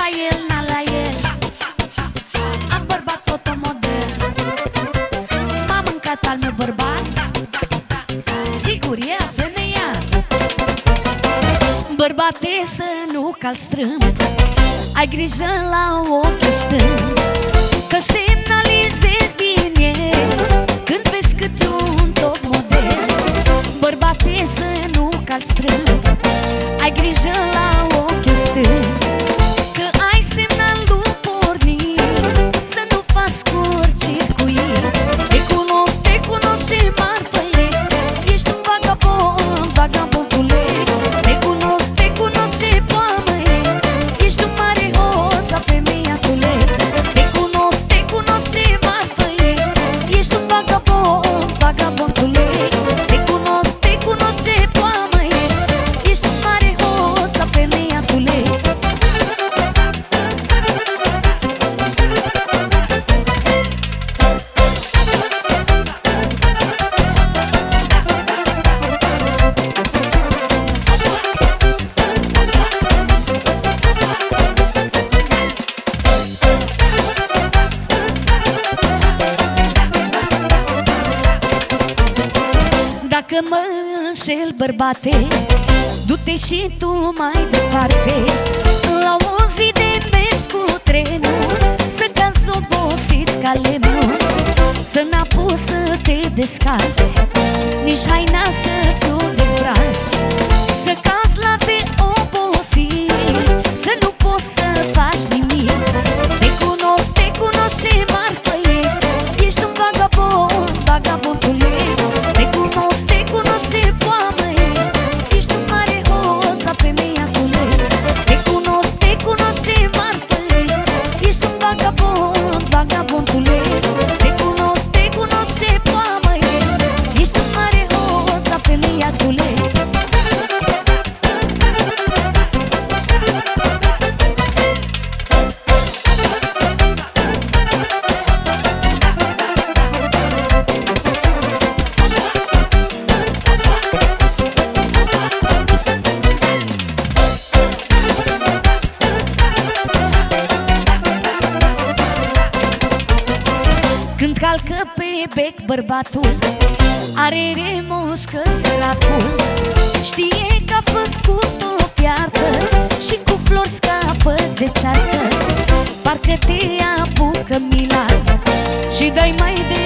el, na la el. Am bărbat fotomodel. M-a mâncat al meu bărbat. Sigur e femeia. Bărbate, să nu calci strâmb, ai grijă la ochiul stâng, că semnalizezi din el când vezi câte un top model. Bărbate, să nu calci strâmb, ai grijă la ochiul stâng, că ai semnalul pornit, să nu faci scurt-circuit. Te cunosc ce marfă ești, ești un vagabond, vagabondule. Te cunosc ce poamă ești, ești un mare hoț, afemeiatule. Te cunosc ce marfă ești, ești un vagabond, vagabondule. Te cunosc ce poamă ești, ești un mare hoț, afemeiatule. Dacă mă înșel, bărbate, du-te și tu mai departe. La o zi de mers cu trenul, să cazi obosit ca lemnul, să n-apuci să te descalți, nici haina să-ți o dezbraci, să cazi la te obosit, să nu poți să faci nimic. Te cunosc ce marfă ești, ești un vagabond, vagabondule. Te cunosc ce poamă ești, ești un mare hoț, afemeiatule. Te cunosc ce marfă ești, ești un vagabond, vagabondule. Te cunosc ce poamă ești, ești un mare hoț, afemeiatule. Când calcă pe bec bărbatul, are remușcă săracul. Știe că a făcut o fiartă și cu flori scapă de ceartă. Parcă te apucă mila și dai mai